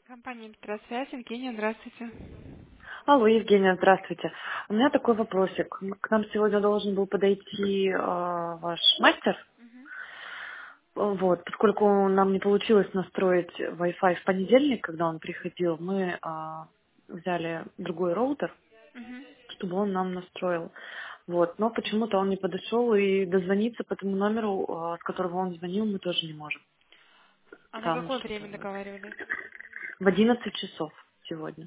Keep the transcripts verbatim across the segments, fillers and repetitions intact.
Компания «Электросвязь». Евгения, здравствуйте. Алло, Евгения, здравствуйте. У меня такой вопросик. М, К нам сегодня должен был подойти э, ваш мастер. Мгм. Э, Вот, поскольку нам не получилось настроить Wi-Fi в понедельник, когда он приходил, мы а, взяли другой роутер, Мгм. чтобы он нам настроил. Вот, но почему-то он не подошел и дозвониться по тому номеру, э, с которого он звонил, мы тоже не можем. А на Там какое время что-то договаривались? в одиннадцать часов сегодня.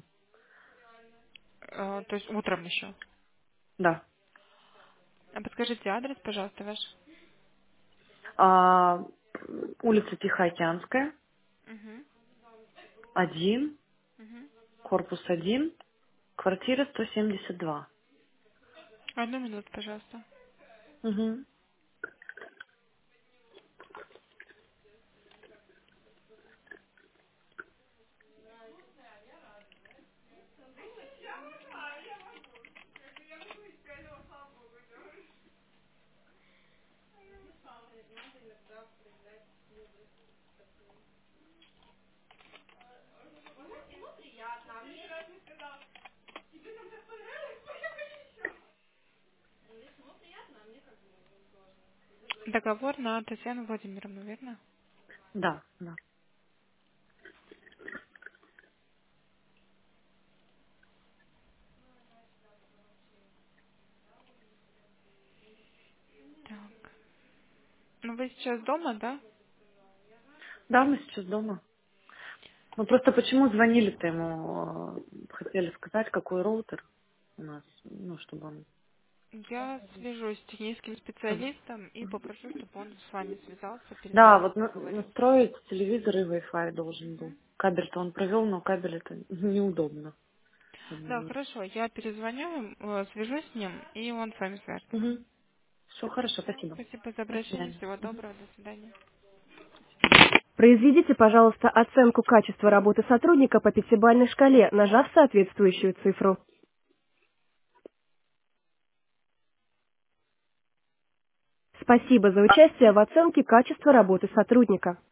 Э, то есть утром еще. Да. А подскажите адрес, пожалуйста, ваш. А, улица Тихоокеанская, Угу. один, Угу. корпус один, квартира сто семьдесят два. Одну минуту, пожалуйста. Мгм. Договор на Татьяну Владимировну, верно? Да, да. Так. Ну вы сейчас дома, да? Да, мы сейчас дома. Мы просто почему звонили-то ему, э, хотели сказать, какой роутер у нас, ну, чтобы он... Я свяжусь с техническим Ага. специалистом и попрошу, чтобы он с вами связался, Да, перезвонил, вот на- поговорил. настроить телевизор и Wi-Fi должен был. Мгм. Кабель-то он провел, но кабель это неудобно. Да, хорошо, я перезвоню им, э, свяжусь с ним, и он с вами свяжется. Угу. Все хорошо, Все, спасибо. спасибо за До обращение, свидания. всего Мгм. доброго, до свидания. Произведите, пожалуйста, оценку качества работы сотрудника по пятибалльной шкале, нажав соответствующую цифру. Спасибо за участие в оценке качества работы сотрудника.